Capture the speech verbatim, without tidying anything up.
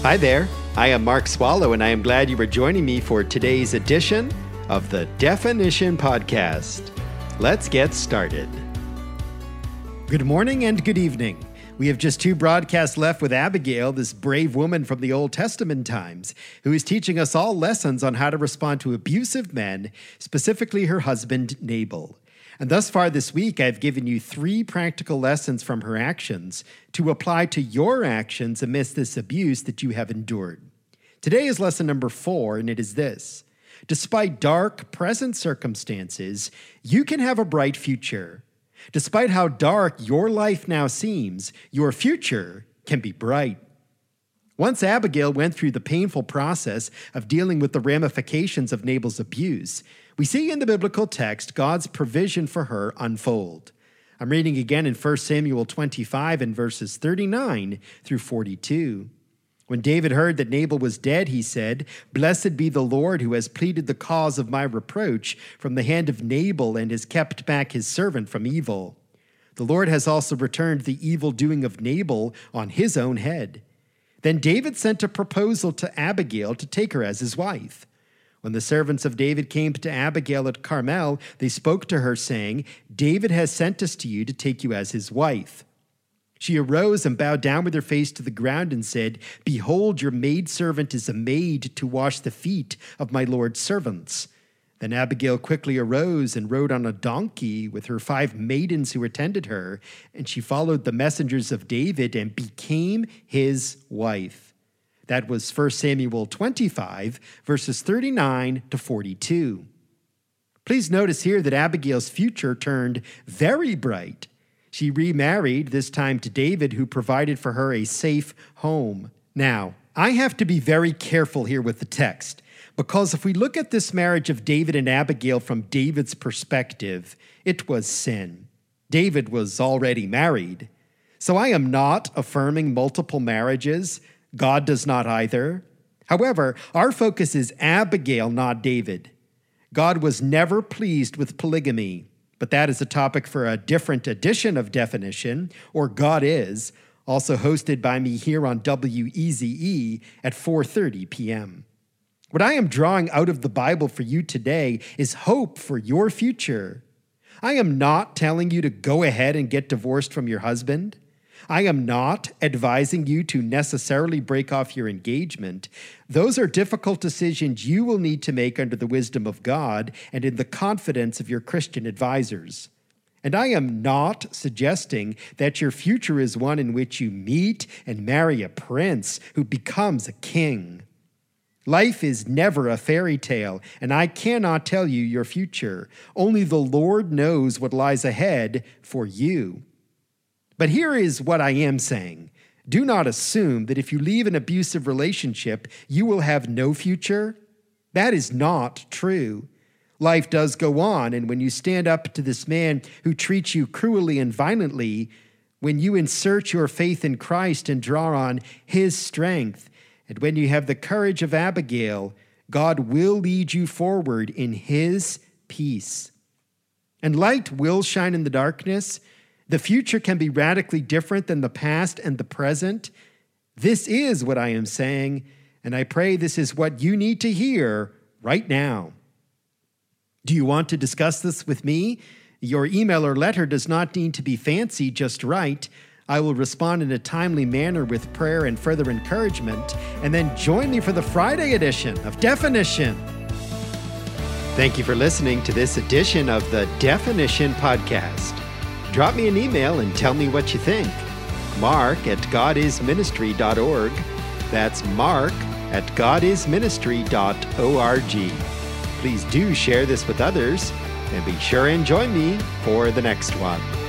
Hi there, I am Mark Swallow, and I am glad you are joining me for today's edition of the Definition Podcast. Let's get started. Good morning and good evening. We have just two broadcasts left with Abigail, this brave woman from the Old Testament times, who is teaching us all lessons on how to respond to abusive men, specifically her husband, Nabal. And thus far this week, I've given you three practical lessons from her actions to apply to your actions amidst this abuse that you have endured. Today is lesson number four, and it is this. Despite dark present circumstances, you can have a bright future. Despite how dark your life now seems, your future can be bright. Once Abigail went through the painful process of dealing with the ramifications of Nabal's abuse, we see in the biblical text God's provision for her unfold. I'm reading again in First Samuel twenty-five and verses thirty-nine through forty-two. When David heard that Nabal was dead, he said, "Blessed be the Lord who has pleaded the cause of my reproach from the hand of Nabal and has kept back his servant from evil. The Lord has also returned the evil doing of Nabal on his own head." Then David sent a proposal to Abigail to take her as his wife. When the servants of David came to Abigail at Carmel, they spoke to her, saying, "David has sent us to you to take you as his wife." She arose and bowed down with her face to the ground and said, "Behold, your maidservant is a maid to wash the feet of my Lord's servants." Then Abigail quickly arose and rode on a donkey with her five maidens who attended her, and she followed the messengers of David and became his wife. That was First Samuel twenty-five, verses thirty-nine to forty-two. Please notice here that Abigail's future turned very bright. She remarried, this time to David, who provided for her a safe home. Now, I have to be very careful here with the text, because if we look at this marriage of David and Abigail from David's perspective, it was sin. David was already married. So I am not affirming multiple marriages. God does not either. However, our focus is Abigail, not David. God was never pleased with polygamy, but that is a topic for a different edition of Definition, or God Is, also hosted by me here on W E Z E at four thirty p.m. What I am drawing out of the Bible for you today is hope for your future. I am not telling you to go ahead and get divorced from your husband. I am not advising you to necessarily break off your engagement. Those are difficult decisions you will need to make under the wisdom of God and in the confidence of your Christian advisors. And I am not suggesting that your future is one in which you meet and marry a prince who becomes a king. Life is never a fairy tale, and I cannot tell you your future. Only the Lord knows what lies ahead for you. But here is what I am saying. Do not assume that if you leave an abusive relationship, you will have no future. That is not true. Life does go on, and when you stand up to this man who treats you cruelly and violently, when you insert your faith in Christ and draw on his strength, and when you have the courage of Abigail, God will lead you forward in his peace. And light will shine in the darkness. The future can be radically different than the past and the present. This is what I am saying, and I pray this is what you need to hear right now. Do you want to discuss this with me? Your email or letter does not need to be fancy, just right. I will respond in a timely manner with prayer and further encouragement, and then join me for the Friday edition of Definition. Thank you for listening to this edition of the Definition Podcast. Drop me an email and tell me what you think. Mark at god is ministry dot org. That's Mark at god is ministry dot org. Please do share this with others, and be sure and join me for the next one.